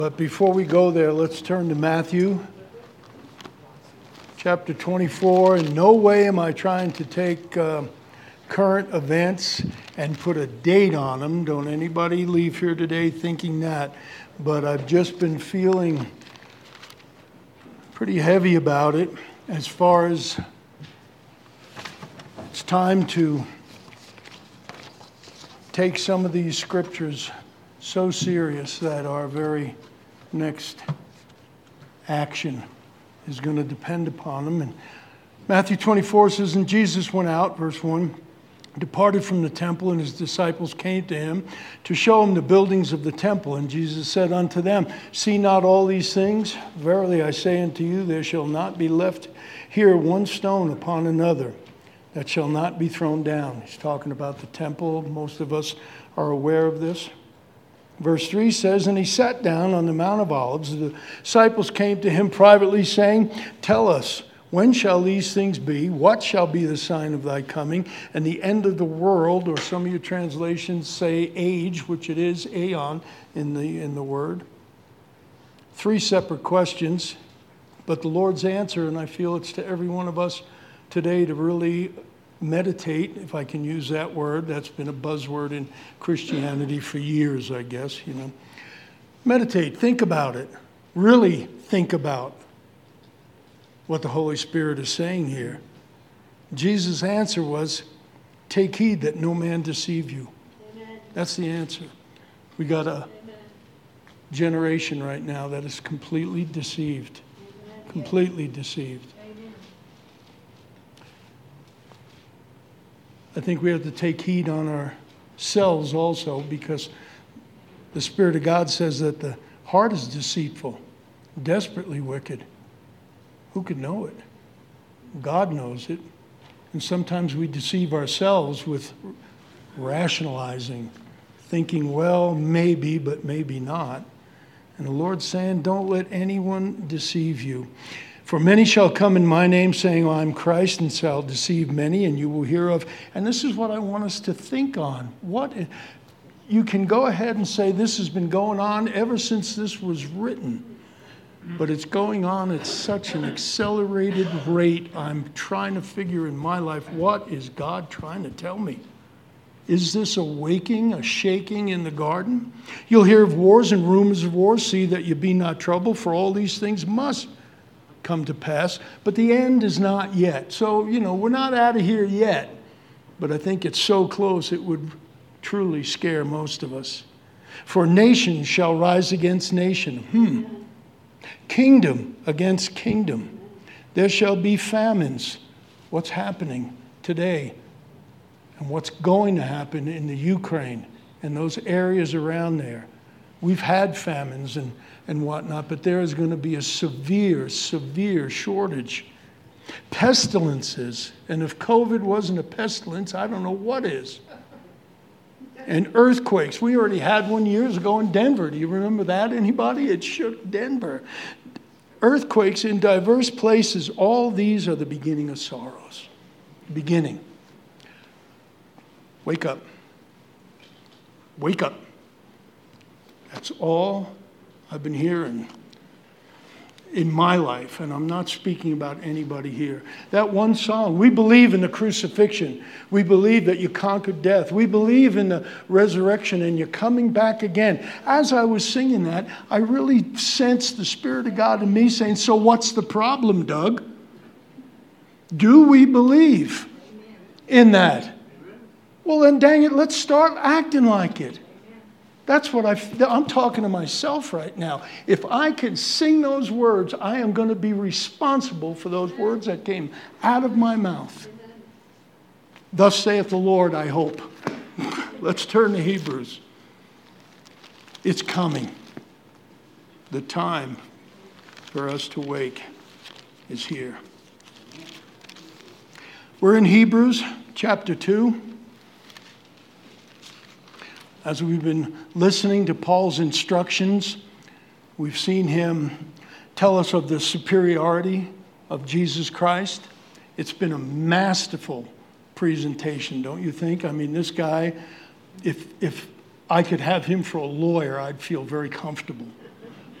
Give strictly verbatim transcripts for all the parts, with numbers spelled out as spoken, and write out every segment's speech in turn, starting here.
But before we go there, let's turn to Matthew chapter twenty-four. In no way am I trying to take uh, current events and put a date on them. Don't anybody leave here today thinking that. But I've just been feeling pretty heavy about it as far as it's time to take some of these scriptures so serious that our very next action is going to depend upon them. And Matthew twenty-four says, and Jesus went out, verse one, departed from the temple, and his disciples came to him to show him the buildings of the temple. And Jesus said unto them, see not all these things? Verily I say unto you, there shall not be left here one stone upon another that shall not be thrown down. He's talking about the temple. Most of us are aware of this. Verse three says, and he sat down on the Mount of Olives. The disciples came to him privately, saying, tell us, when shall these things be? What shall be the sign of thy coming and the end of the world? Or some of your translations say age, which it is, aeon, in the, in the word. Three separate questions, but the Lord's answer, and I feel it's to every one of us today to really meditate, if I can use that word. That's been a buzzword in Christianity for years, I guess, you know. Meditate, think about it. Really think about what the Holy Spirit is saying here. Jesus' answer was, take heed that no man deceive you. Amen. That's the answer. We got a Amen. Generation right now that is completely deceived. Amen. Completely deceived. I think we have to take heed on ourselves also, because the Spirit of God says that the heart is deceitful, desperately wicked. Who could know it? God knows it. And sometimes we deceive ourselves with rationalizing, thinking, well, maybe, but maybe not. And the Lord's saying, don't let anyone deceive you. For many shall come in my name, saying, oh, I'm Christ, and shall deceive many, and you will hear of. And this is what I want us to think on. What you can go ahead and say this has been going on ever since this was written. But it's going on at such an accelerated rate. I'm trying to figure in my life, what is God trying to tell me? Is this a waking, a shaking in the garden? You'll hear of wars and rumors of wars. See that you be not troubled, for all these things must come to pass, but the end is not yet. So, you know, we're not out of here yet, but I think it's so close it would truly scare most of us. For nation shall rise against nation. Hmm. Kingdom against kingdom. There shall be famines. What's happening today and what's going to happen in the Ukraine and those areas around there. We've had famines and and whatnot, but there is going to be a severe, severe shortage. Pestilences, and if COVID wasn't a pestilence, I don't know what is. And earthquakes. We already had one years ago in Denver. Do you remember that, anybody? It shook Denver. Earthquakes in diverse places. All these are the beginning of sorrows. Beginning. Wake up. Wake up. That's all I've been hearing in my life, and I'm not speaking about anybody here. That one song, we believe in the crucifixion. We believe that you conquered death. We believe in the resurrection and you're coming back again. As I was singing that, I really sensed the Spirit of God in me saying, so what's the problem, Doug? Do we believe in that? Well, then dang it, let's start acting like it. That's what I, I'm talking to myself right now. If I can sing those words, I am going to be responsible for those words that came out of my mouth. Thus saith the Lord, I hope. Let's turn to Hebrews. It's coming. The time for us to wake is here. We're in Hebrews chapter two. As we've been listening to Paul's instructions, we've seen him tell us of the superiority of Jesus Christ. It's been a masterful presentation, don't you think? I mean, this guy, if if I could have him for a lawyer, I'd feel very comfortable.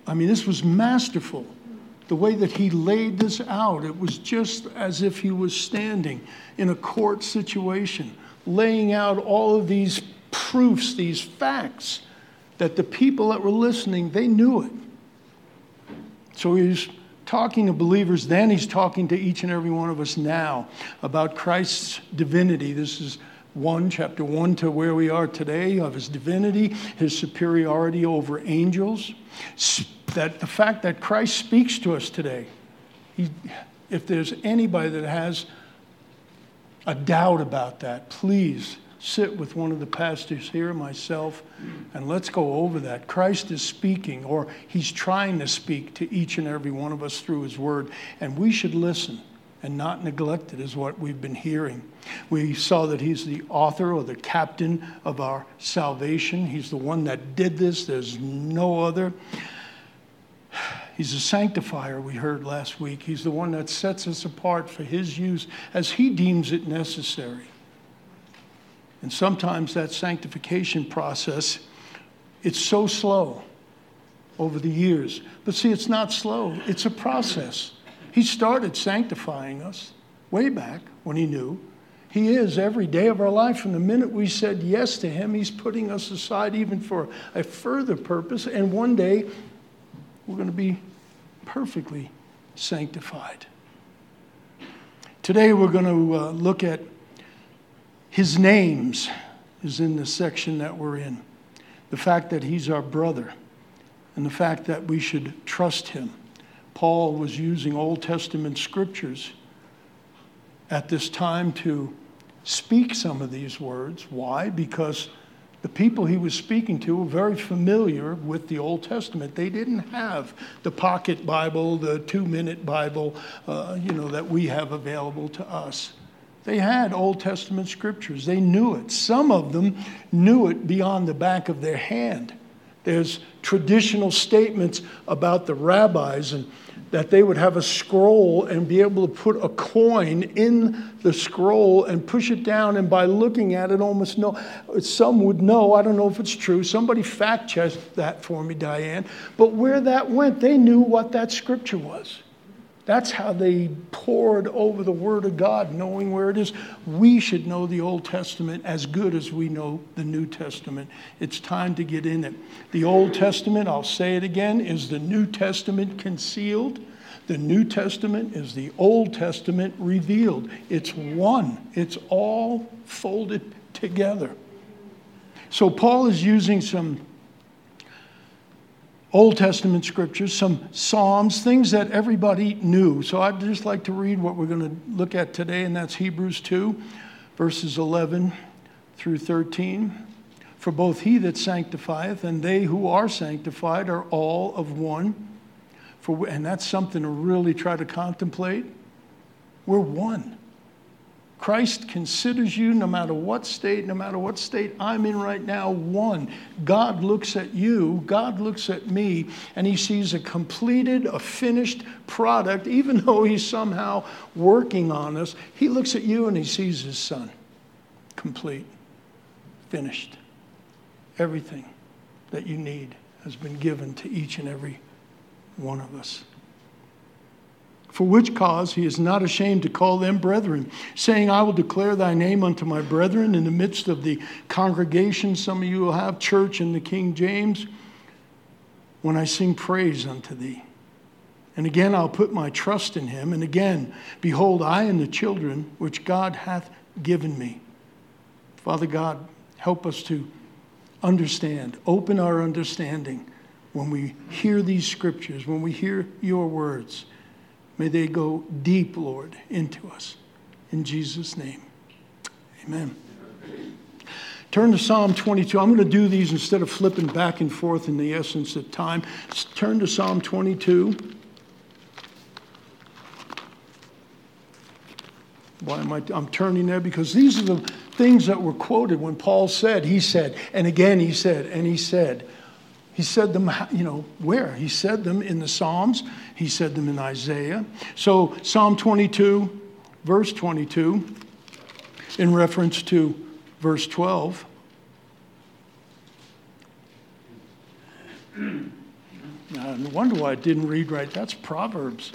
I mean, this was masterful. The way that he laid this out, it was just as if he was standing in a court situation, laying out all of these proofs, these facts, that the people that were listening, they knew it. So he's talking to believers then, he's talking to each and every one of us now about Christ's divinity. This is one, chapter one to where we are today, of his divinity, his superiority over angels. That the fact that Christ speaks to us today, he, if there's anybody that has a doubt about that, please sit with one of the pastors here, myself, and let's go over that. Christ is speaking, or he's trying to speak to each and every one of us through his word, and we should listen and not neglect it, is what we've been hearing. We saw that he's the author or the captain of our salvation. He's the one that did this. There's no other. He's a sanctifier, we heard last week. He's the one that sets us apart for his use as he deems it necessary. And sometimes that sanctification process, it's so slow over the years. But see, it's not slow. It's a process. He started sanctifying us way back when he knew. He is every day of our life. From the minute we said yes to him, he's putting us aside even for a further purpose. And one day, we're going to be perfectly sanctified. Today we're going to uh, look at his names, is in the section that we're in. The fact that he's our brother and the fact that we should trust him. Paul was using Old Testament scriptures at this time to speak some of these words. Why? Because the people he was speaking to were very familiar with the Old Testament. They didn't have the pocket Bible, the two-minute Bible, uh, you know, that we have available to us. They had Old Testament scriptures. They knew it. Some of them knew it beyond the back of their hand. There's traditional statements about the rabbis and that they would have a scroll and be able to put a coin in the scroll and push it down, and by looking at it almost know, some would know, I don't know if it's true, somebody fact checked that for me, Diane, but where that went, they knew what that scripture was. That's how they poured over the Word of God, knowing where it is. We should know the Old Testament as good as we know the New Testament. It's time to get in it. The Old Testament, I'll say it again, is the New Testament concealed. The New Testament is the Old Testament revealed. It's one. It's all folded together. So Paul is using some Old Testament scriptures, some Psalms, things that everybody knew. So I'd just like to read what we're going to look at today, and that's Hebrews two, verses eleven through thirteen. For both he that sanctifieth and they who are sanctified are all of one. For, and that's something to really try to contemplate. We're one. Christ considers you, no matter what state, no matter what state I'm in right now, one. God looks at you, God looks at me, and he sees a completed, a finished product. Even though he's somehow working on us, he looks at you and he sees his son. Complete. Finished. Everything that you need has been given to each and every one of us. For which cause he is not ashamed to call them brethren, saying, I will declare thy name unto my brethren in the midst of the congregation. Some of you will have church in the King James. When I sing praise unto thee. And again I'll put my trust in him. And again, behold, I and the children which God hath given me. Father God, help us to understand. Open our understanding when we hear these scriptures, when we hear your words. May they go deep, Lord, into us. In Jesus' name, amen. Turn to Psalm twenty-two. I'm going to do these instead of flipping back and forth in the essence of time. Turn to Psalm twenty-two. Why am I? I'm turning there because these are the things that were quoted when Paul said, he said, and again he said, and he said. He said them, you know, where? He said them in the Psalms. He said them in Isaiah. So Psalm twenty-two, verse twenty-two, in reference to verse twelve. Now, no wonder why it didn't read right. That's Proverbs.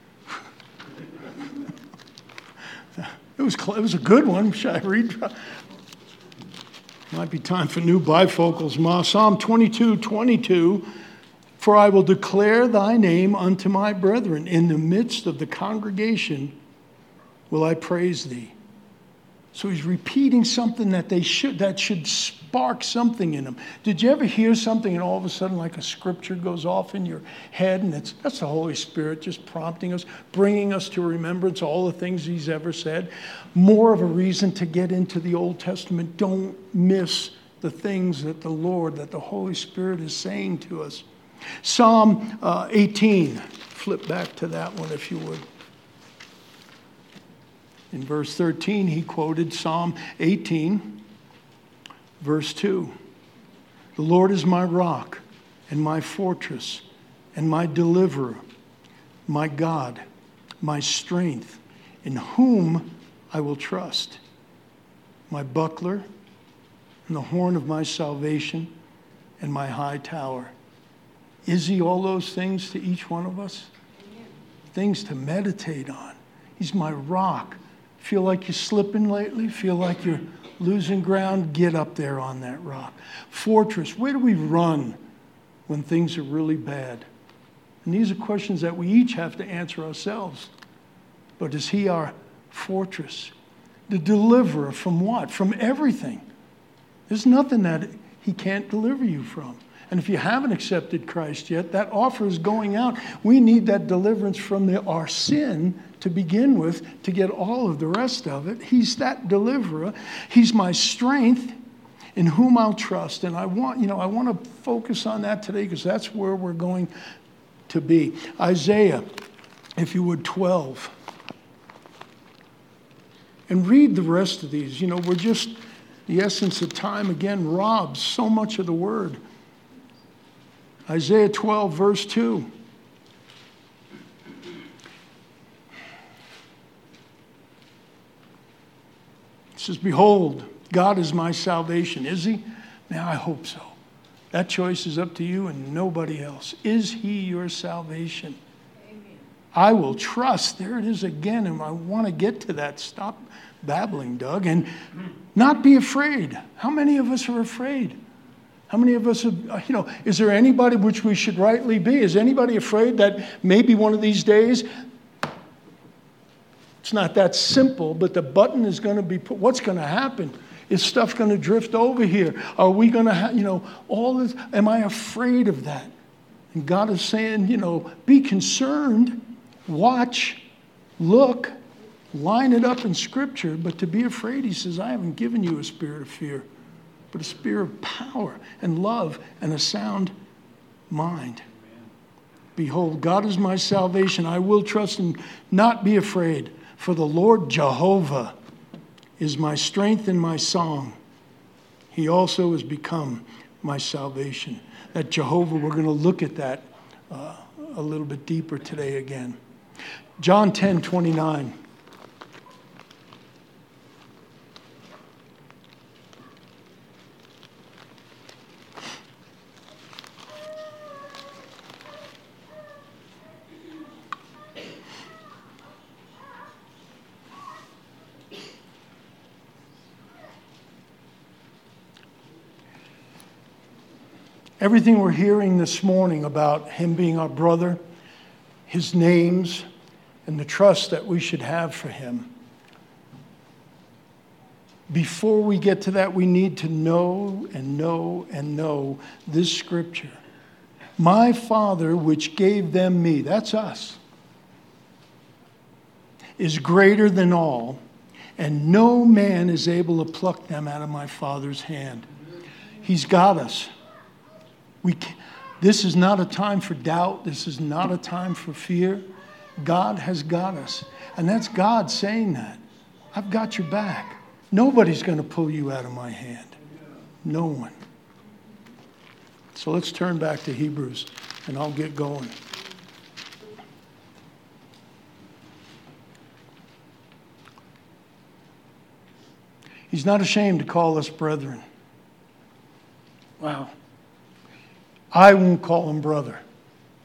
It was, it was a good one. Should I read? Might be time for new bifocals. Ma. Psalm twenty-two, twenty-two. For I will declare thy name unto my brethren. In the midst of the congregation will I praise thee. So he's repeating something that they should that should spark something in them. Did you ever hear something and all of a sudden like a scripture goes off in your head, and it's that's the Holy Spirit just prompting us, bringing us to remembrance all the things he's ever said. More of a reason to get into the Old Testament. Don't miss the things that the Lord, that the Holy Spirit is saying to us. Psalm uh, eighteen. Flip back to that one if you would. In verse thirteen, he quoted Psalm eighteen, verse two. The Lord is my rock and my fortress and my deliverer, my God, my strength, in whom I will trust, my buckler and the horn of my salvation and my high tower. Is he all those things to each one of us? Amen. Things to meditate on. He's my rock. Feel like you're slipping lately? Feel like you're losing ground? Get up there on that rock. Fortress, where do we run when things are really bad? And these are questions that we each have to answer ourselves. But is he our fortress? The deliverer from what? From everything. There's nothing that he can't deliver you from. And if you haven't accepted Christ yet, that offer is going out. We need that deliverance from the, our sin to begin with to get all of the rest of it. He's that deliverer. He's my strength in whom I'll trust. And I want, you know, I want to focus on that today because that's where we're going to be. Isaiah, if you would, twelve. And read the rest of these. You know, we're just, the essence of time again robs so much of the word. Isaiah twelve, verse two. It says, behold, God is my salvation. Is he? Now, I hope so. That choice is up to you and nobody else. Is he your salvation? Amen. I will trust. There it is again. And I want to get to that. Stop babbling, Doug. And not be afraid. How many of us are afraid? How many of us, are, you know, is there anybody, which we should rightly be, is anybody afraid that maybe one of these days, it's not that simple, but the button is going to be put, what's going to happen? Is stuff going to drift over here? Are we going to have, you know, all this, am I afraid of that? And God is saying, you know, be concerned, watch, look, line it up in Scripture, but to be afraid, he says, I haven't given you a spirit of fear, but a spirit of power and love and a sound mind. Amen. Behold, God is my salvation. I will trust and not be afraid. For the Lord Jehovah is my strength and my song. He also has become my salvation. That Jehovah, we're going to look at that uh, a little bit deeper today again. John ten, twenty-nine. Everything we're hearing this morning about him being our brother, his names, and the trust that we should have for him. Before we get to that, we need to know and know and know this scripture. My Father, which gave them me, that's us, is greater than all, and no man is able to pluck them out of my Father's hand. He's got us. We can, this is not a time for doubt. This is not a time for fear. God has got us. And that's God saying that. I've got your back. Nobody's going to pull you out of my hand. No one. So let's turn back to Hebrews and I'll get going. He's not ashamed to call us brethren. Wow. I won't call him brother.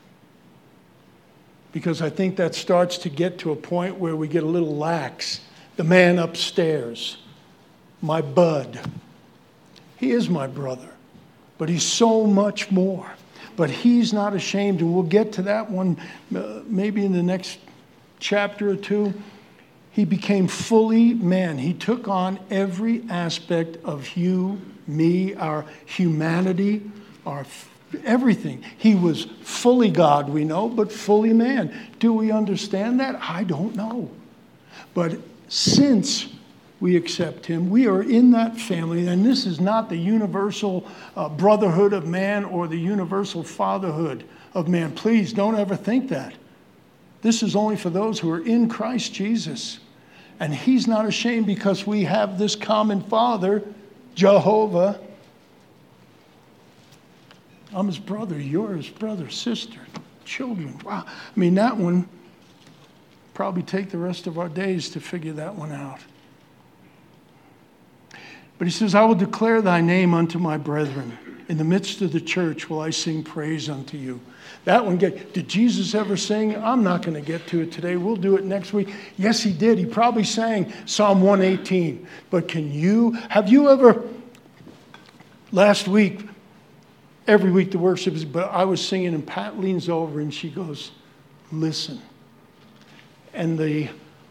because I think that starts to get to a point where we get a little lax. The man upstairs, my bud. He is my brother, but he's so much more. But he's not ashamed, and we'll get to that one uh, maybe in the next chapter or two. He became fully man. He took on every aspect of you, me, our humanity, our everything. He was fully God, we know, but fully man. Do we understand that? I don't know. But since we accept him, we are in that family, and this is not the universal uh, brotherhood of man or the universal fatherhood of man. Please don't ever think that. This is only for those who are in Christ Jesus. And he's not ashamed because we have this common Father, Jehovah. I'm his brother, you're his brother, sister, children. Wow. I mean, that one, probably take the rest of our days to figure that one out. But he says, I will declare thy name unto my brethren. In the midst of the church will I sing praise unto you. That one, get, did Jesus ever sing? I'm not going to get to it today. We'll do it next week. Yes, he did. He probably sang Psalm one eighteen. But can you, have you ever, last week, every week the worship is, but I was singing and Pat leans over and she goes, listen. And the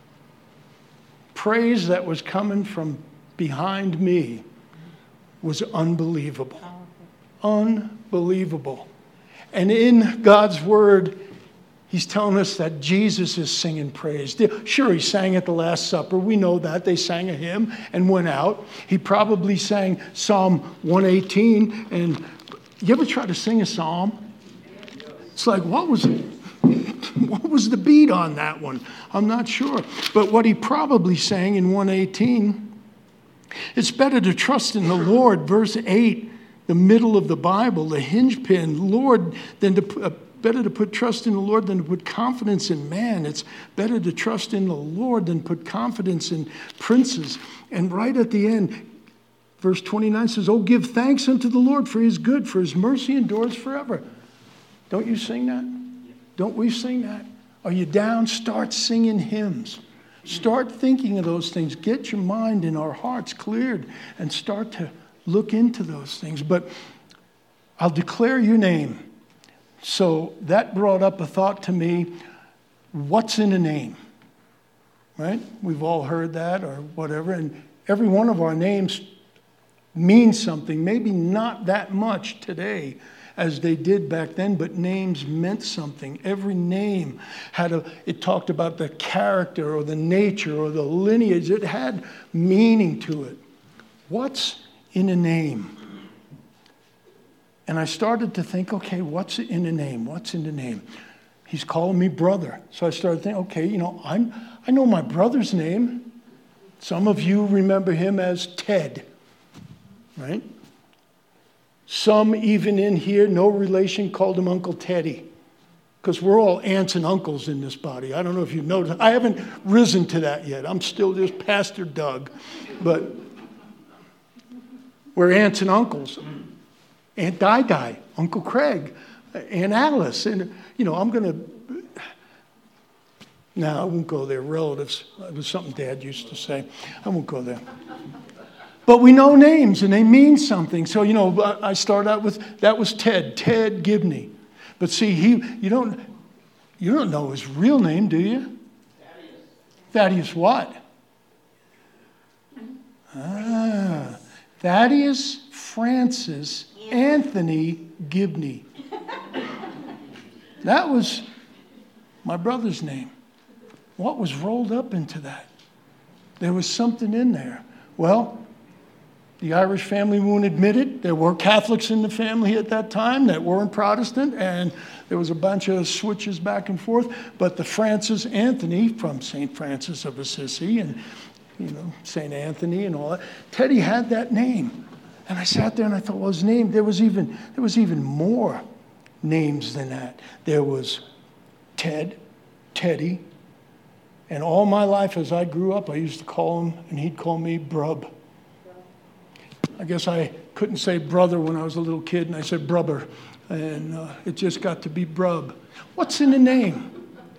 praise that was coming from behind me was unbelievable. Unbelievable. And in God's word, he's telling us that Jesus is singing praise. Sure, he sang at the Last Supper. We know that. They sang a hymn and went out. He probably sang Psalm one eighteen. And you ever try to sing a psalm? It's like, what was it? What was the beat on that one? I'm not sure. But what he probably sang in one eighteen, it's better to trust in the Lord, verse eight, the middle of the Bible, the hinge pin, Lord, than to uh, better to put trust in the Lord than to put confidence in man. It's better to trust in the Lord than put confidence in princes. And right at the end, verse twenty-nine says, oh, give thanks unto the Lord, for he is good, for his mercy endures forever. Don't you sing that? Don't we sing that? Are you down? Start singing hymns. Start thinking of those things. Get your mind and our hearts cleared and start to look into those things. But I'll declare your name. So that brought up a thought to me. What's in a name? Right? We've all heard that or whatever. And every one of our names means something. Maybe not that much today as they did back then, but names meant something. Every name had a, it talked about the character or the nature or the lineage. It had meaning to it. What's in a name? And I started to think, okay, what's in a name? What's in the name? He's calling me brother. So I started thinking, okay, you know, I'm, I know my brother's name. Some of you remember him as Ted, right? Some even in here, no relation, called him Uncle Teddy. Because we're all aunts and uncles in this body. I don't know if you've noticed. I haven't risen to that yet. I'm still just Pastor Doug. But we're aunts and uncles. Aunt Di-Di, Uncle Craig, Aunt Alice. And, you know, I'm going to... No, I won't go there. Relatives. It was something Dad used to say. I won't go there. But we know names, and they mean something. So, you know, I start out with, that was Ted, Ted Gibney. But see, he, you don't, you don't know his real name, do you? Thaddeus. Thaddeus what? Ah, Thaddeus Francis Anthony Gibney. That was my brother's name. What was rolled up into that? There was something in there. Well, the Irish family won't admit it. There were Catholics in the family at that time that weren't Protestant, and there was a bunch of switches back and forth. But the Francis Anthony from Saint Francis of Assisi and, you know, Saint Anthony and all that, Teddy had that name. And I sat there and I thought, well, his name, there was even, there was even more names than that. There was Ted, Teddy, and all my life as I grew up, I used to call him, and he'd call me Brub. I guess I couldn't say brother when I was a little kid, and I said brubber, and uh, it just got to be Brub. What's in the name?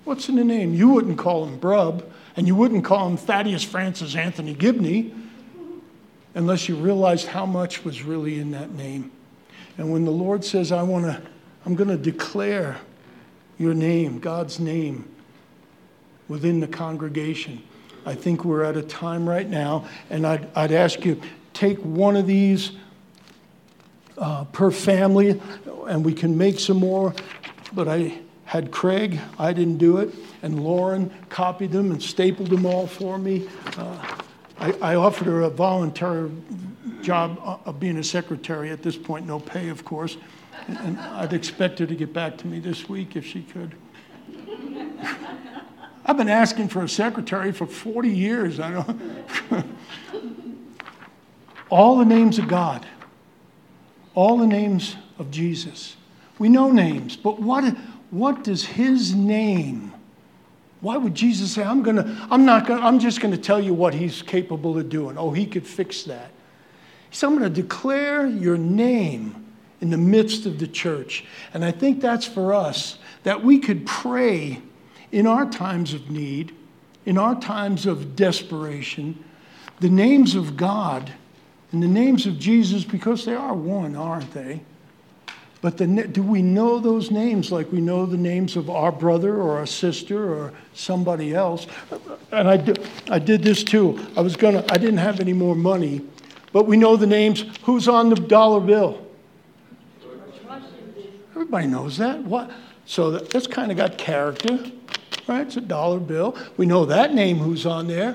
What's in the name? You wouldn't call him Brub, and you wouldn't call him Thaddeus Francis Anthony Gibney unless you realized how much was really in that name. And when the Lord says, I want to, I'm going to declare your name, God's name, within the congregation, I think we're at a time right now, and I'd, I'd ask you, take one of these uh, per family, and we can make some more, but I had Craig, I didn't do it, and Lauren copied them and stapled them all for me. Uh, I, I offered her a voluntary job of being a secretary at this point, no pay, of course, and, and I'd expect her to get back to me this week if she could. I've been asking for a secretary for forty years. I don't. All the names of God, all the names of Jesus. We know names, but what, what does his name? Why would Jesus say, I'm gonna, I'm not gonna, I'm just gonna tell you what he's capable of doing. Oh, he could fix that. He said, I'm gonna declare your name in the midst of the church. And I think that's for us, that we could pray in our times of need, in our times of desperation, the names of God and the names of Jesus, because they are one, aren't they? But the, do we know those names like we know the names of our brother or our sister or somebody else? And I did, I did this too. I was gonna, I didn't have any more money, but we know the names. Who's on the dollar bill? Everybody knows that. What? So that, that's kind of got character, right? It's a dollar bill. We know that name. Who's on there?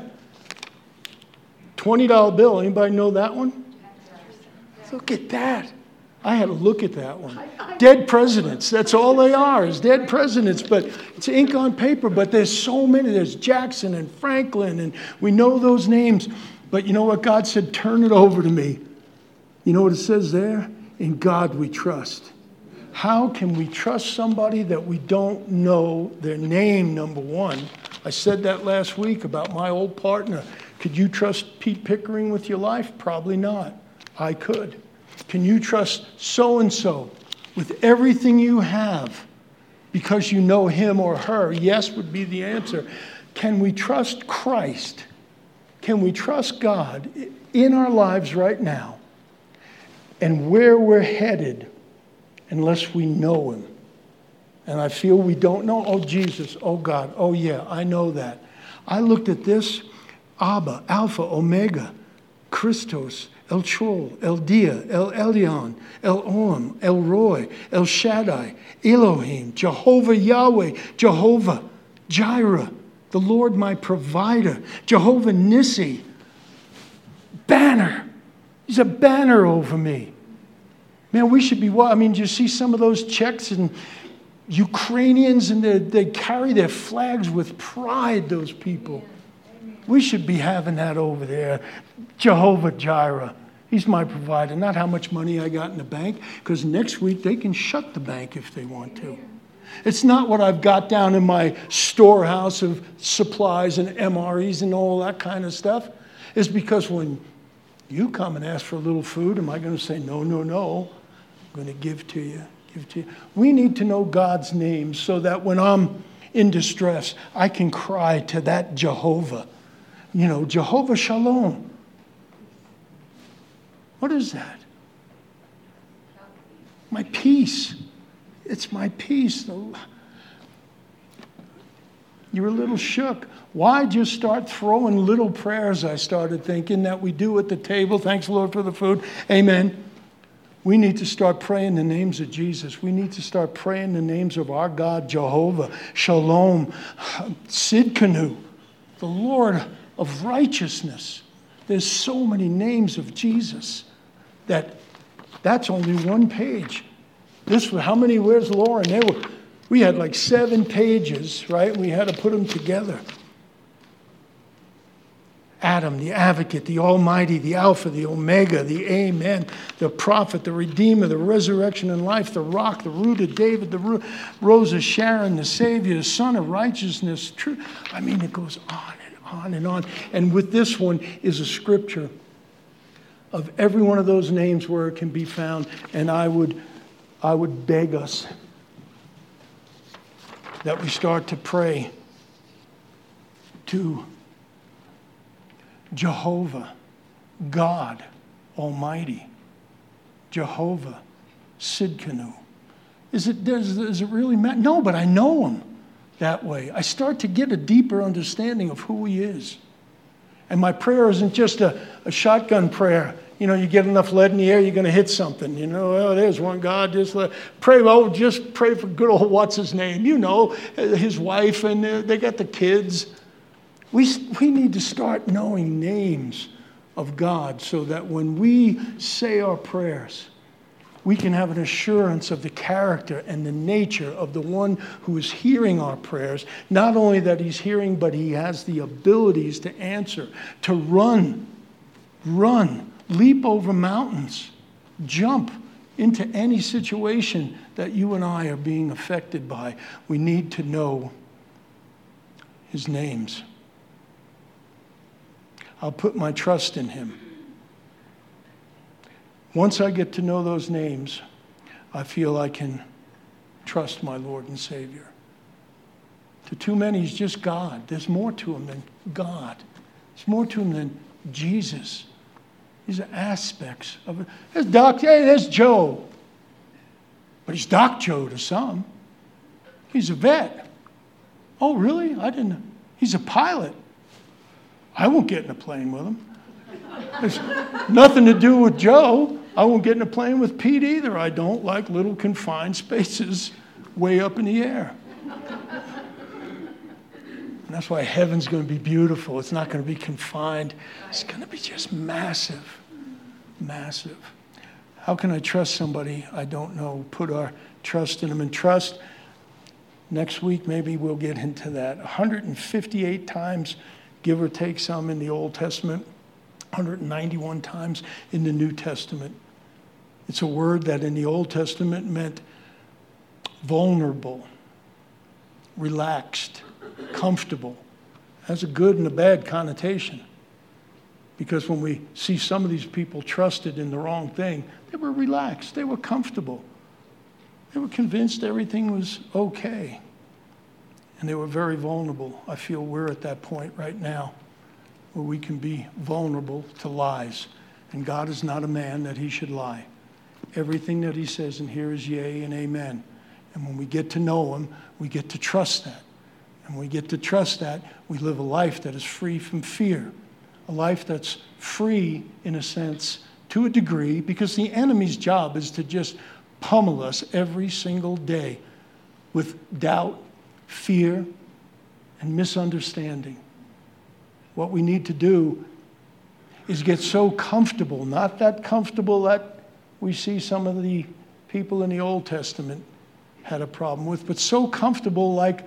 twenty dollar bill. Anybody know that one? Look at that. I had to look at that one. Dead presidents. That's all they are, is dead presidents. But it's ink on paper. But there's so many. There's Jackson and Franklin, and we know those names. But you know what? God said, turn it over to me. You know what it says there? In God we trust. How can we trust somebody that we don't know their name, number one? I said that last week about my old partner. Could you trust Pete Pickering with your life? Probably not. I could. Can you trust so-and-so with everything you have because you know him or her? Yes would be the answer. Can we trust Christ? Can we trust God in our lives right now and where we're headed unless we know him? And I feel we don't know. Oh, Jesus. Oh, God. Oh, yeah, I know that. I looked at this. Abba, Alpha, Omega, Christos, El Chol, El Dia, El Elyon, El Olam, El Roy, El Shaddai, Elohim, Jehovah Yahweh, Jehovah Jireh, the Lord my provider, Jehovah Nissi, banner. He's a banner over me. Man, we should be, I mean, do you see some of those Czechs and Ukrainians, and they, they carry their flags with pride, those people. We should be having that over there. Jehovah Jireh. He's my provider. Not how much money I got in the bank, because next week they can shut the bank if they want to. It's not what I've got down in my storehouse of supplies and M R Es and all that kind of stuff. It's because when you come and ask for a little food, am I going to say, no, no, no, I'm going to give to you, give to you. We need to know God's name so that when I'm in distress, I can cry to that Jehovah. You know, Jehovah Shalom. What is that? My peace. It's my peace. You're a little shook. Why just start throwing little prayers, I started thinking, that we do at the table? Thanks, Lord, for the food. Amen. We need to start praying the names of Jesus. We need to start praying the names of our God, Jehovah, Shalom, Sidkenu, the Lord of righteousness. There's so many names of Jesus that that's only one page. This, how many, where's Lauren? They were, we had like seven pages, right? We had to put them together. Adam, the advocate, the almighty, the Alpha, the Omega, the Amen, the prophet, the Redeemer, the resurrection and life, the rock, the root of David, the ro- rose of Sharon, the Savior, the Son of righteousness. True. I mean, it goes on and on and on. And with this one is a scripture of every one of those names where it can be found. And I would, I would beg us that we start to pray to Jehovah, God Almighty, Jehovah Sidkenu. Is it, does, does it really matter? No, but I know him that way. I start to get a deeper understanding of who he is. And my prayer isn't just a, a shotgun prayer. You know, you get enough lead in the air, you're going to hit something. You know, oh, there's one God. Just let, pray, oh, just pray for good old what's his name. You know, his wife, and uh, they got the kids. We, we need to start knowing names of God so that when we say our prayers, we can have an assurance of the character and the nature of the one who is hearing our prayers. Not only that he's hearing, but he has the abilities to answer, to run, run, leap over mountains, jump into any situation that you and I are being affected by. We need to know his names. I'll put my trust in him. Once I get to know those names, I feel I can trust my Lord and Savior. To too many, he's just God. There's more to him than God. There's more to him than Jesus. These are aspects of it. There's Doc, hey, there's Joe. But he's Doc Joe to some. He's a vet. Oh, really? I didn't know. He's a pilot. I won't get in a plane with him. There's nothing to do with Joe. I won't get in a plane with Pete either. I don't like little confined spaces way up in the air. And that's why heaven's going to be beautiful. It's not going to be confined. It's going to be just massive, massive. How can I trust somebody I don't know? Put our trust in them. And trust, next week maybe we'll get into that. one hundred fifty-eight times, give or take some, in the Old Testament. one hundred ninety-one times in the New Testament. It's a word that in the Old Testament meant vulnerable, relaxed, comfortable. Has a good and a bad connotation. Because when we see some of these people trusted in the wrong thing, they were relaxed, they were comfortable. They were convinced everything was okay. And they were very vulnerable. I feel we're at that point right now, where we can be vulnerable to lies. And God is not a man that he should lie. Everything that he says in here is yea and amen. And when we get to know him, we get to trust that. And when we get to trust that, we live a life that is free from fear. A life that's free, in a sense, to a degree, because the enemy's job is to just pummel us every single day with doubt, fear, and misunderstanding. What we need to do is get so comfortable, not that comfortable that we see some of the people in the Old Testament had a problem with, but so comfortable like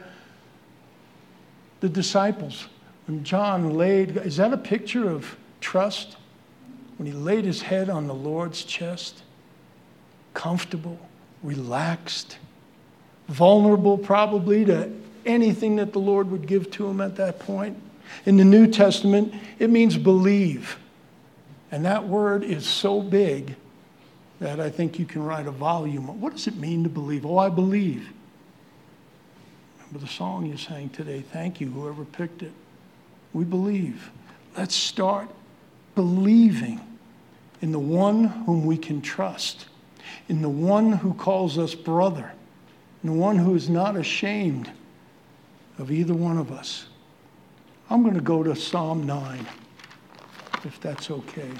the disciples. When John laid, is that a picture of trust? When he laid his head on the Lord's chest, comfortable, relaxed, vulnerable probably to anything that the Lord would give to him at that point. In the New Testament, it means believe. And that word is so big that I think you can write a volume. What does it mean to believe? Oh, I believe. Remember the song you sang today. Thank you, whoever picked it. We believe. Let's start believing in the one whom we can trust, in the one who calls us brother, in the one who is not ashamed of either one of us. I'm going to go to Psalm nine, if that's okay.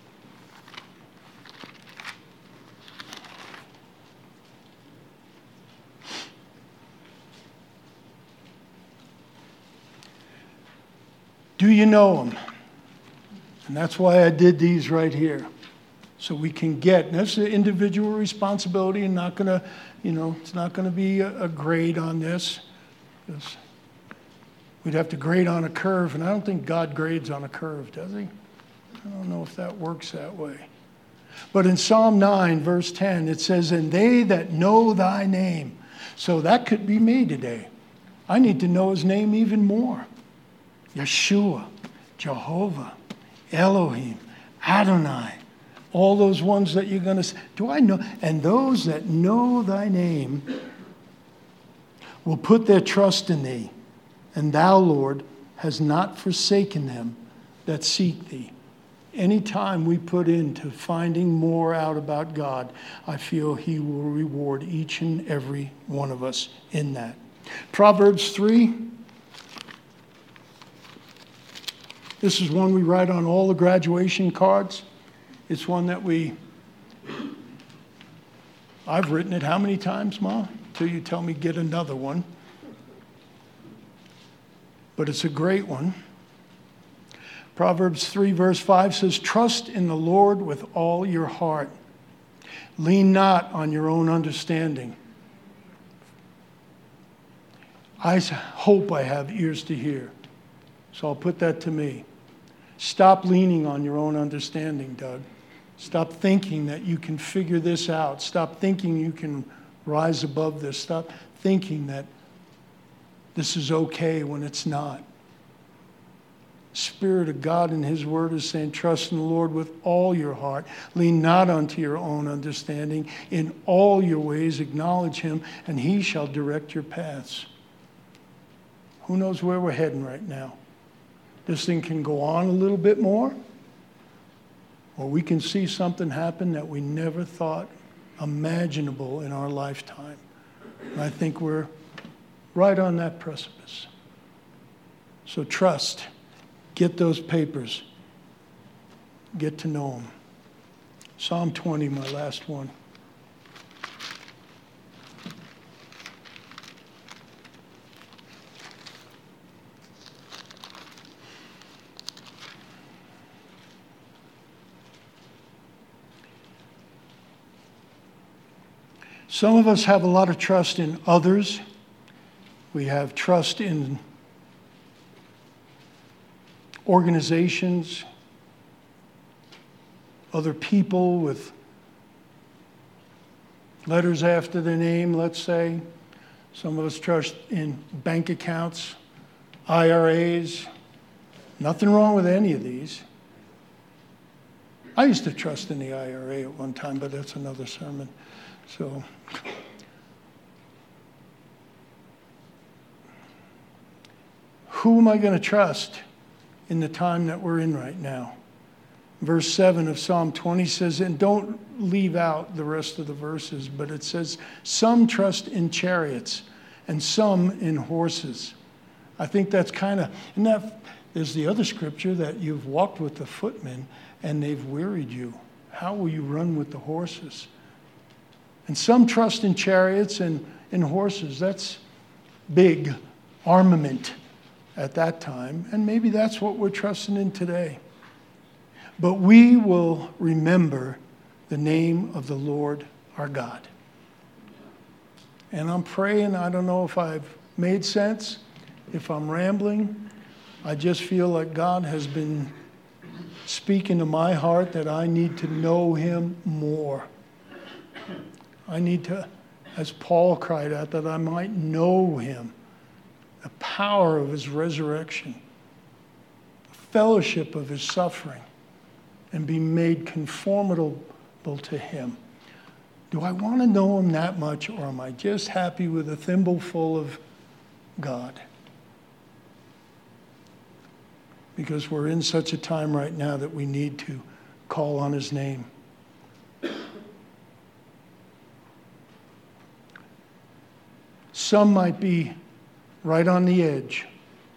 Do you know him? And that's why I did these right here. So we can get, and that's an individual responsibility, and not going to, you know, it's not going to be a, a grade on this. Because we'd have to grade on a curve, and I don't think God grades on a curve, does he? I don't know if that works that way. But in Psalm nine, verse ten, it says, and they that know thy name. So that could be me today. I need to know his name even more. Yeshua, Jehovah, Elohim, Adonai, all those ones that you're going to say. Do I know? And those that know thy name will put their trust in thee. And thou, Lord, hast not forsaken them that seek thee. Anytime we put into finding more out about God, I feel he will reward each and every one of us in that. Proverbs three. This is one we write on all the graduation cards. It's one that we, I've written it how many times, Ma? Till you tell me get another one. But it's a great one. Proverbs three verse five says, trust in the Lord with all your heart. Lean not on your own understanding. I hope I have ears to hear. So I'll put that to me. Stop leaning on your own understanding, Doug. Stop thinking that you can figure this out. Stop thinking you can rise above this. Stop thinking that this is okay when it's not. Spirit of God in his word is saying, trust in the Lord with all your heart. Lean not unto your own understanding. In all your ways acknowledge him, and he shall direct your paths. Who knows where we're heading right now? This thing can go on a little bit more, or we can see something happen that we never thought imaginable in our lifetime. And I think we're right on that precipice. So trust. Get those papers. Get to know them. Psalm twenty, my last one. Some of us have a lot of trust in others. We have trust in organizations, other people with letters after their name, let's say. Some of us trust in bank accounts, I R As. Nothing wrong with any of these. I used to trust in the I R A at one time, but that's another sermon. So, who am I going to trust in the time that we're in right now? Verse seven of Psalm twenty says, and don't leave out the rest of the verses, but it says, some trust in chariots and some in horses. I think that's kind of, and that, there's the other scripture that you've walked with the footmen and they've wearied you. How will you run with the horses? And some trust in chariots and in horses. That's big armament at that time. And maybe that's what we're trusting in today. But we will remember the name of the Lord our God. And I'm praying, I don't know if I've made sense, if I'm rambling. I just feel like God has been speaking to my heart that I need to know him more. I need to, as Paul cried out, that I might know him, the power of his resurrection, the fellowship of his suffering, and be made conformable to him. Do I want to know him that much, or am I just happy with a thimbleful of God? Because we're in such a time right now that we need to call on his name. Some might be right on the edge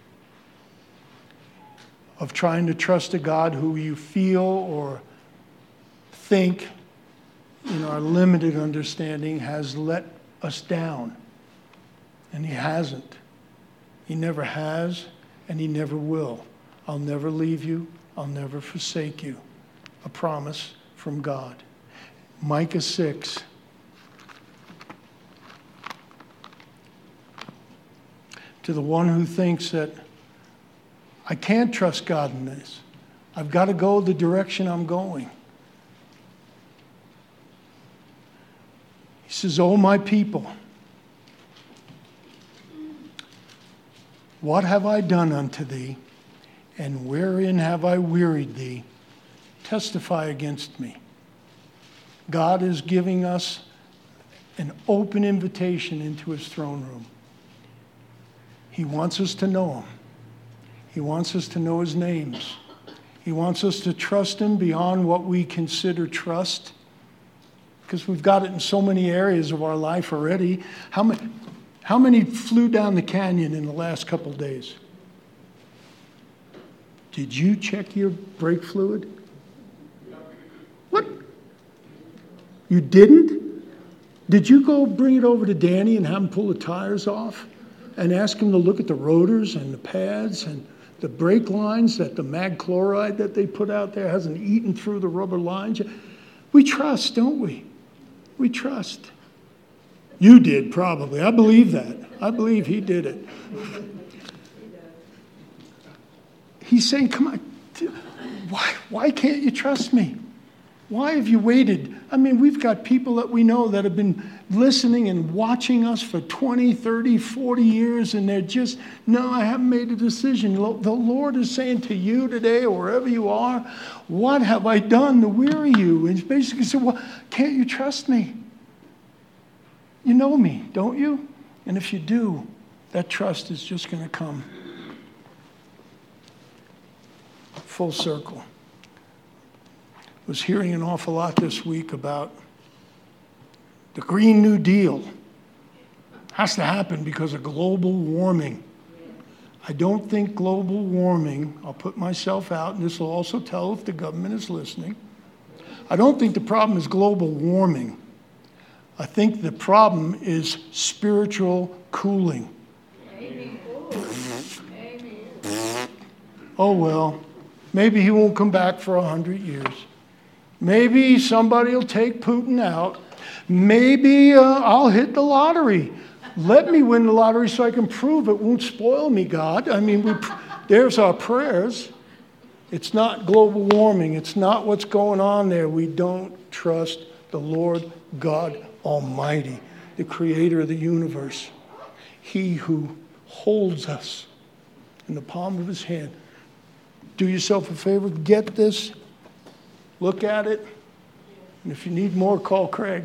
of trying to trust a God who you feel or think, in our limited understanding, has let us down. And he hasn't. He never has, and he never will. I'll never leave you. I'll never forsake you. A promise from God. Micah six. To the one who thinks that I can't trust God in this. I've got to go the direction I'm going. He says, "O my people, what have I done unto thee, and wherein have I wearied thee? Testify against me." God is giving us an open invitation into his throne room. He wants us to know him. He wants us to know his names. He wants us to trust him beyond what we consider trust, because we've got it in so many areas of our life already. How many, how many flew down the canyon in the last couple days? Did you check your brake fluid? What? You didn't? Did you go bring it over to Danny and have him pull the tires off and ask him to look at the rotors and the pads and the brake lines, that the mag chloride that they put out there hasn't eaten through the rubber lines? We trust, don't we? We trust. You did, probably. I believe that. I believe he did it. He's saying, come on, why, why can't you trust me? Why have you waited? I mean, we've got people that we know that have been listening and watching us for twenty, thirty, forty years, and they're just, no, I haven't made a decision. The Lord is saying to you today, or wherever you are, what have I done to weary you? And he's basically said, well, can't you trust me? You know me, don't you? And if you do, that trust is just going to come full circle. Was hearing an awful lot this week about the Green New Deal. Has to happen because of global warming. I don't think global warming, I'll put myself out, and this will also tell if the government is listening. I don't think the problem is global warming. I think the problem is spiritual cooling. Amen. Oh, well, maybe he won't come back for a hundred years. Maybe somebody will take Putin out. Maybe uh, I'll hit the lottery. Let me win the lottery so I can prove it won't spoil me, God. I mean, we, there's our prayers. It's not global warming. It's not what's going on there. We don't trust the Lord God Almighty, the creator of the universe. He who holds us in the palm of his hand. Do yourself a favor, get this. Look at it, and if you need more, call Craig.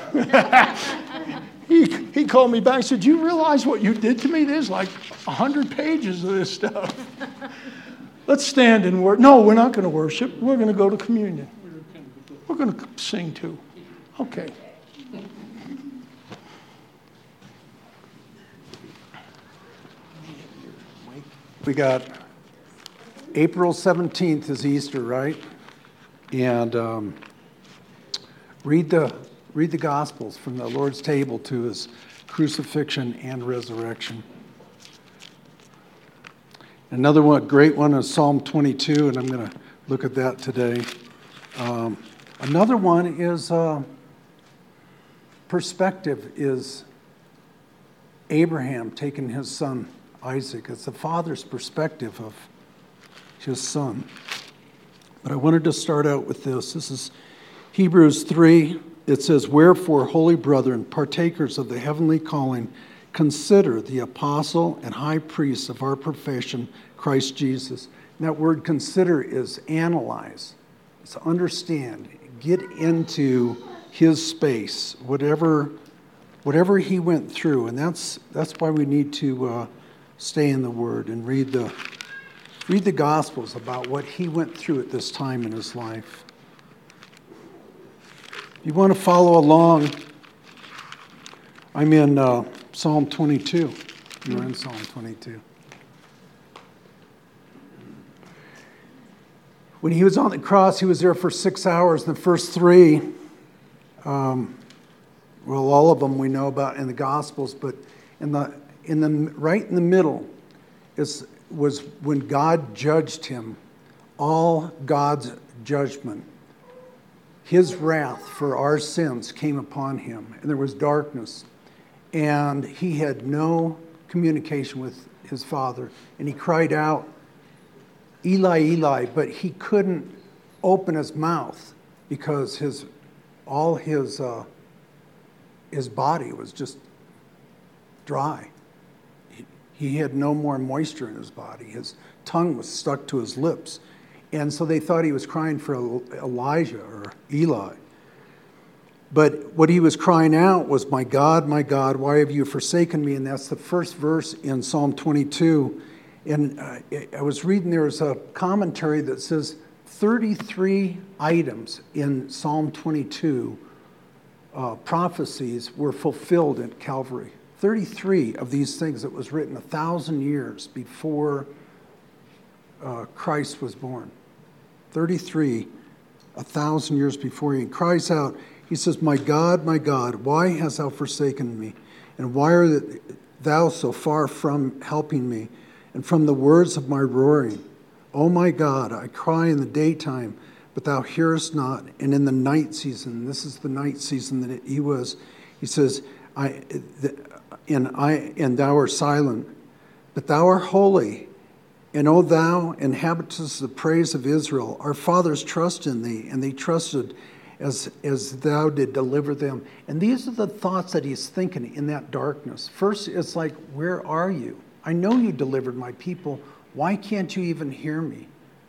he, he called me back and said, do you realize what you did to me? There's like one hundred pages of this stuff. Let's stand and worship. No, we're not going to worship. We're going to go to communion. We're going to sing too. Okay. We got April seventeenth is Easter, right? And um, read the read the Gospels from the Lord's table to his crucifixion and resurrection. Another one, great one, is Psalm twenty-two, and I'm going to look at that today. Um, another one is uh, perspective is Abraham taking his son Isaac. It's the father's perspective of his son. But I wanted to start out with this. This is Hebrews three. It says, wherefore, holy brethren, partakers of the heavenly calling, consider the apostle and high priest of our profession, Christ Jesus. And that word consider is analyze. It's understand. Get into his space, whatever whatever he went through. And that's that's why we need to uh, stay in the Word and read the Read the Gospels about what he went through at this time in his life. If you want to follow along, I'm in uh, Psalm twenty-two. You're in Psalm twenty-two. When he was on the cross, he was there for six hours. The first three, um, well, all of them we know about in the Gospels, but in the in the right in the middle is. was when God judged him, all God's judgment. His wrath for our sins came upon him, and there was darkness. And he had no communication with his Father. And he cried out, Eli, Eli, but he couldn't open his mouth because his all his uh, his body was just dry. He had no more moisture in his body. His tongue was stuck to his lips. And so they thought he was crying for Elijah or Eli. But what he was crying out was, my God, my God, why have you forsaken me? And that's the first verse in Psalm twenty-two. And uh, I was reading, there's a commentary that says thirty-three items in Psalm twenty-two, uh, prophecies, were fulfilled at Calvary. thirty-three of these things that was written a thousand years before uh, Christ was born. thirty-three, a thousand years before he cries out. He says, my God, my God, why hast thou forsaken me? And why art thou so far from helping me? And from the words of my roaring, O my God, I cry in the daytime, but thou hearest not. And in the night season, this is the night season that he was, he says, I, and I, and thou art silent, but thou art holy. And O thou, inhabitants of the praise of Israel, our fathers trust in thee, and they trusted as, as thou did deliver them. And these are the thoughts that he's thinking in that darkness. First, it's like, where are you? I know you delivered my people. Why can't you even hear me?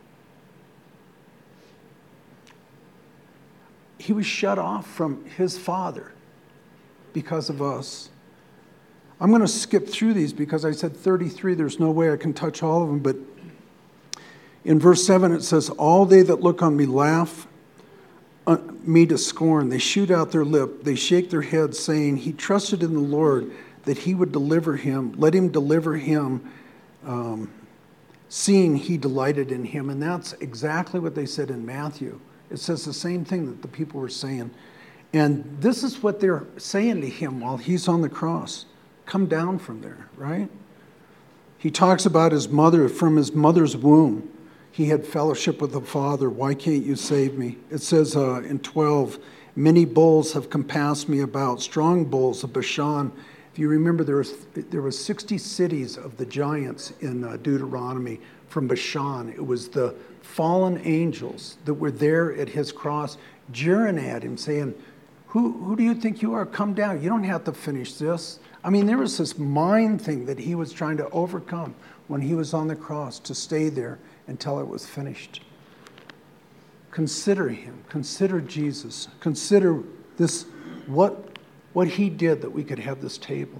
He was shut off from his Father because of us. I'm going to skip through these because I said thirty-three. There's no way I can touch all of them. But in verse seven it says, all they that look on me laugh me to scorn. They shoot out their lip. They shake their heads, saying, he trusted in the Lord that he would deliver him. Let him deliver him, um, seeing he delighted in him. And that's exactly what they said in Matthew. It says the same thing that the people were saying. And this is what they're saying to him while he's on the cross. Come down from there, right? He talks about his mother, from his mother's womb. He had fellowship with the Father. Why can't you save me? It says uh, in twelve, many bulls have compassed me about, strong bulls of Bashan. If you remember, there was there was sixty cities of the giants in uh, Deuteronomy from Bashan. It was the fallen angels that were there at his cross, jeering at him, saying, who, who do you think you are? Come down. You don't have to finish this. I mean, there was this mind thing that he was trying to overcome when he was on the cross, to stay there until it was finished. Consider him. Consider Jesus. Consider this, what, what he did that we could have this table.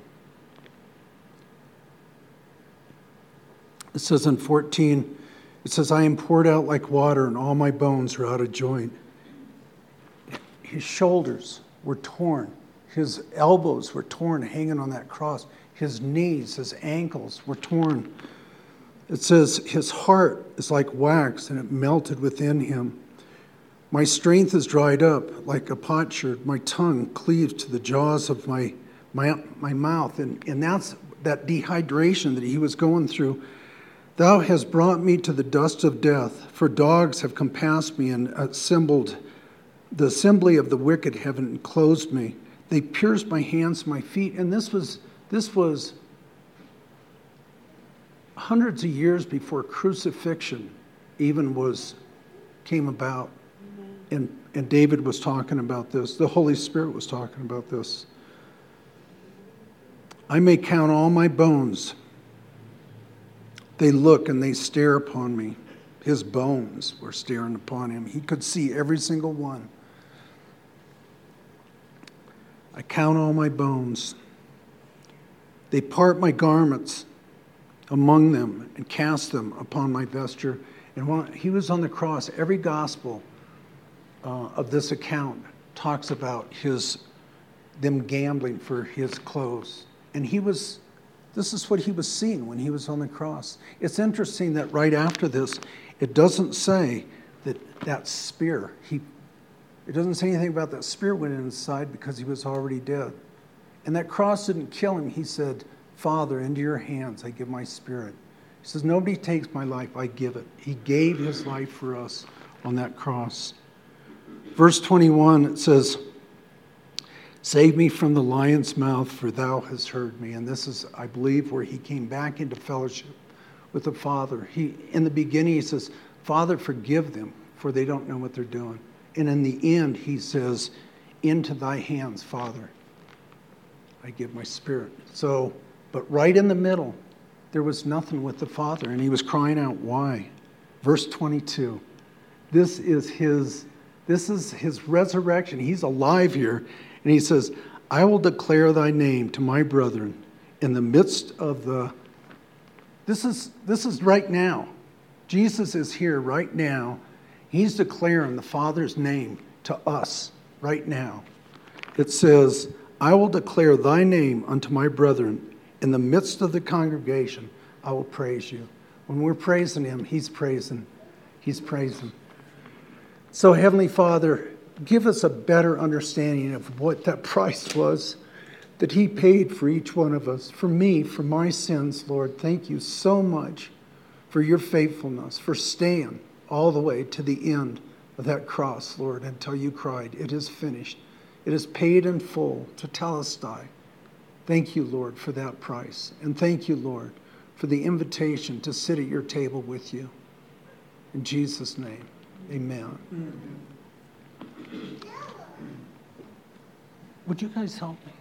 It says in fourteen, it says, I am poured out like water, and all my bones are out of joint. His shoulders were torn. His elbows were torn hanging on that cross. His knees, his ankles were torn. It says, his heart is like wax, and it melted within him. My strength is dried up like a potsherd. My tongue cleaves to the jaws of my, my, my mouth. And, and that's that dehydration that he was going through. Thou hast brought me to the dust of death, for dogs have compassed me and assembled. The assembly of the wicked have enclosed me. They pierced my hands, my feet. And this was, this was hundreds of years before crucifixion even was came about. And, and David was talking about this. The Holy Spirit was talking about this. I may count all my bones. They look and they stare upon me. His bones were staring upon him. He could see every single one. I count all my bones. They part my garments among them and cast them upon my vesture. And when he was on the cross, every gospel uh, of this account talks about his them gambling for his clothes. And he was, this is what he was seeing when he was on the cross. It's interesting that right after this, it doesn't say that that spear, he, it doesn't say anything about that spear went inside because he was already dead. And that cross didn't kill him. He said, Father, into your hands I give my spirit. He says, nobody takes my life, I give it. He gave his life for us on that cross. Verse twenty-one, it says, save me from the lion's mouth, for thou hast heard me. And this is, I believe, where he came back into fellowship with the Father. He, in the beginning, he says, Father, forgive them, for they don't know what they're doing. And in the end, he says, into thy hands, Father, I give my spirit. So, but right in the middle, there was nothing with the Father, and he was crying out, why? Verse twenty-two. This is his This is his resurrection. He's alive here. And he says, I will declare thy name to my brethren in the midst of the... This is, this is right now. Jesus is here right now. He's declaring the Father's name to us right now. It says, I will declare thy name unto my brethren. In the midst of the congregation, I will praise you. When we're praising him, he's praising. He's praising. So, Heavenly Father, give us a better understanding of what that price was that he paid for each one of us. For me, for my sins, Lord, thank you so much for your faithfulness, for staying all the way to the end of that cross, Lord, until you cried, it is finished. It is paid in full to Telestai. Thank you, Lord, for that price. And thank you, Lord, for the invitation to sit at your table with you. In Jesus' name, amen. Mm-hmm. Would you guys help me?